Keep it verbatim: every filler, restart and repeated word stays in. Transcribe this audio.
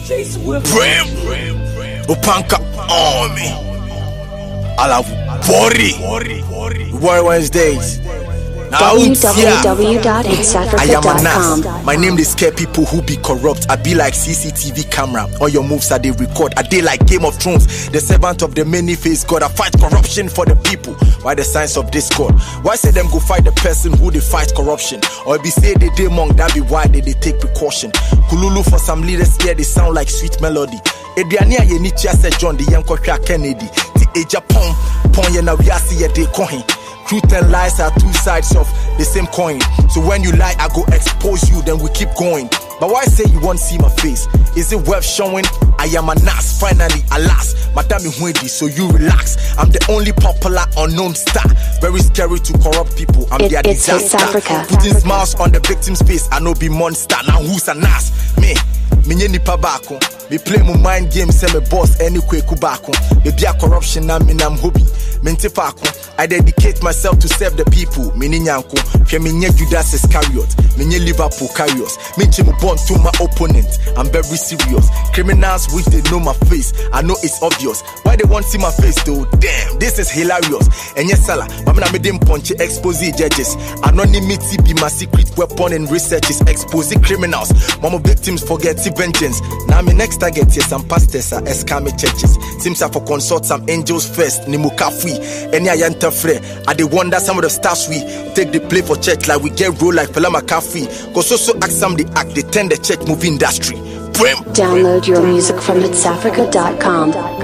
Prim, Opanka Army, Alavu Bori, War Wednesdays. w w w dot hits africa dot com. My name is scare people who be corrupt. I be like C C T V camera. All your moves I they record. I dey like Game of Thrones, the servant of the many-faced God. I fight corruption for the people. Why the signs of discord? Why say them go fight the person who they fight corruption? Or be say they dey monk, that be why they, they take precaution. Kululu for some leaders here, they sound like sweet melody. Ediania ye ni chia se John the young Kennedy. The age Japan, pon ye na we see ye de coin. Truth and lies are two sides of the same coin. So when you lie, I go expose you, then we keep going. But why say you won't see my face? Is it worth showing? I am a Nas, finally, alas. Madame Huedi, so you relax. I'm the only popular unknown star. Very scary to corrupt people. I'm it, their it's disaster. Africa. Putting smiles on the victim's face. I know be monster. Now who's a Nas? Me. Me nye nipa bako. Me play my mind game, say me boss any kweku bako. Me be a corruption na me nam hobby. Mente fako. I dedicate myself to serve the people. Me ni nyanko. Fe me nye Judas Iscariot. Me nye Liverpool carriers. Me che me born to my opponent. I'm very serious. Criminals which they know my face. I know it's obvious. Why they want see my face though? Damn, this is hilarious. And yes, Salah, but me na me dem punch expose judges. Anonymity be my secret weapon in researches. Exposing criminals. Mama victims forget vengeance. Now me next target is some pastors are escame churches. Seems I for consult some angels first. Ni mukafui. Any I enter free. I dey wonder some of the stars we take the play for church like we get roll like Fela McCaffrey. Cause also ask some the act they tend the church movie industry. Prim. Download your music from hits africa dot com.